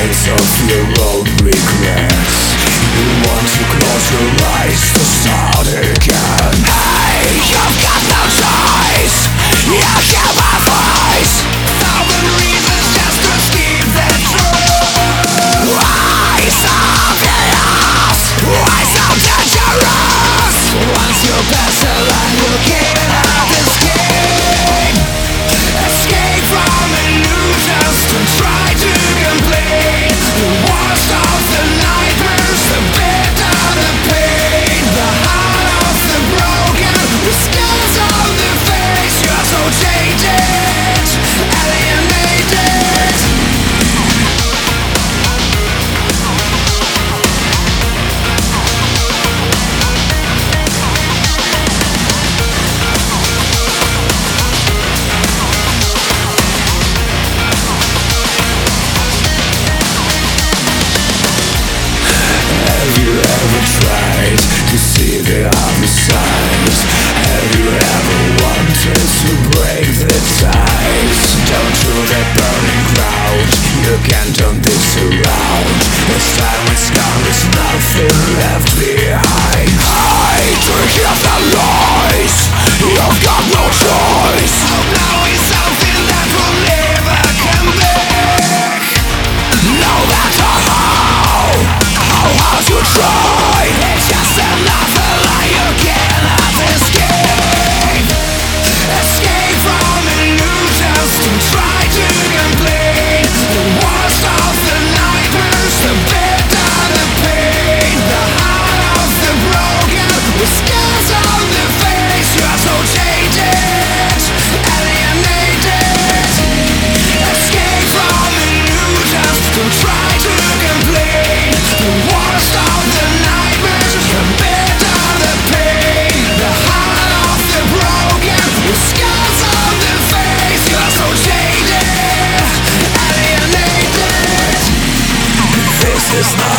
lies of your own regrets. You want to close your eyes to start again. Hey, you've got no choice. You hear my voice. Thousand reasons just to skip the truth. Why so chaos? Why so dangerous? Once you pass the line, you cannot escape. Escape from illusions. Don't try to complain. The worst of the nightmares, the bit of the pain, the heart of the broken, the scars on the face. You are so jaded, alienated. Have you ever tried to see the other side? Have you ever wanted to break the ties? Down to the burning ground, you can't turn this around. As time has gone, there's nothing left behind. Hide to hear the lies. You've got no choice. Hope now is something that will never come back. No matter how hard you try, it's just another lie you cannot escape. Escape from illusions, don't try to complain. The worst of the nightmares, the bit of the pain, the heart of the broken, the scars on the face. You are so jaded, alienated. Escape from illusions, don't try to complain. The worst of the nightmares, the bit of the pain, the heart of the broken, the scars on the face. You are so jaded, alienated. This is not